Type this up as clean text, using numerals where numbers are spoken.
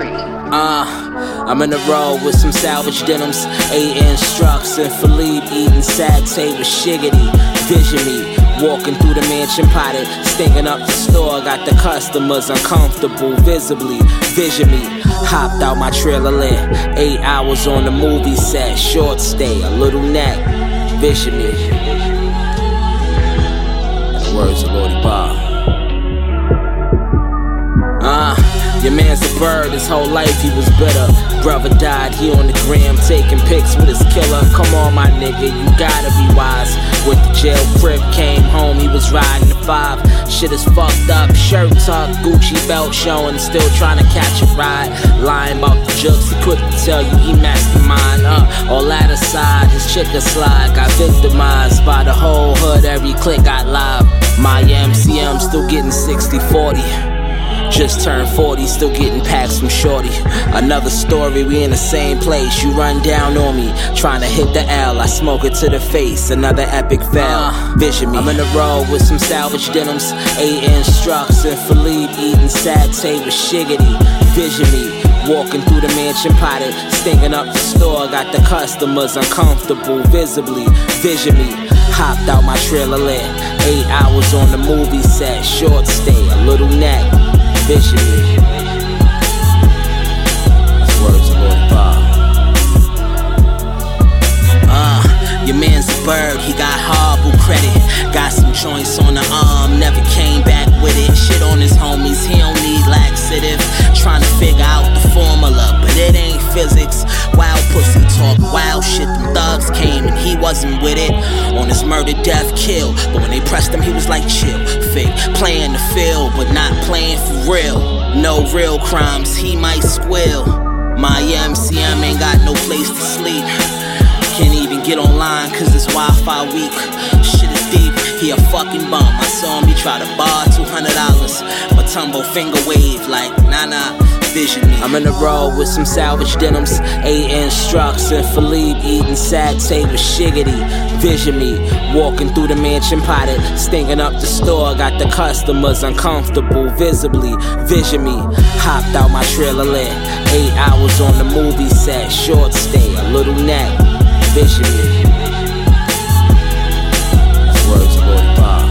I'm in a row with some salvage denims, 8-inch trucks and Philippe eating satay with shiggity. Vision me, walking through the mansion potted, stinking up the store, got the customers uncomfortable visibly. Vision me, hopped out my trailer lit, 8 hours on the movie set, short stay, a little neck. Vision me. The words of Lordy Bob. Your man's a bird, his whole life he was bitter. Brother died, he on the gram taking pics with his killer. Come on my nigga, you gotta be wise. With the jail crib, came home, he was riding the 5. Shit is fucked up, shirt tucked, Gucci belt showing, still trying to catch a ride. Lying about the jokes, he quick to tell you he mastermind. All that aside, his chick a slide, got victimized by the whole hood, every click got live. My MCM still getting 60-40. Just turned 40, still getting packs from shorty. Another story, we in the same place. You run down on me, trying to hit the L. I smoke it to the face, another epic fail. Vision me, I'm in a row with some salvage denims, 8-inch trucks and Philippe eating satay with shiggity. Vision me, walking through the mansion potted, stinking up the store, got the customers uncomfortable visibly. Vision me, hopped out my trailer lit, 8 hours on the movie set, short stay, a little neck. Vision me. Words of Lordy Bob. Your man's a bird, he got horrible credit. Got some joints on the arm, never came back with it. Shit on his homies, he don't need laxative. Trying to figure out the formula, but it ain't physics. Wild pussy talk, wild shit, them thugs came and he wasn't with it. On his murder, death, kill, but when they pressed him he was like chill. Fake, playing the field, but not playing for real. No real crimes, he might squeal. My MCM ain't got no place to sleep. Can't even get online cause this Wi-Fi weak. Shit is deep, he a fucking bum. I saw him, he try to borrow $200, but tumble finger wave like nah, vision me. I'm in a row with some salvage denims, 8-inch trucks and Philippe eating satay with shiggity. Vision me, walking through the mansion potted, stinking up the store, got the customers uncomfortable visibly. Vision me, hopped out my trailer lit, 8 hours on the movie set, short stay, a little neck. Vision me. Words of Lordy Bob.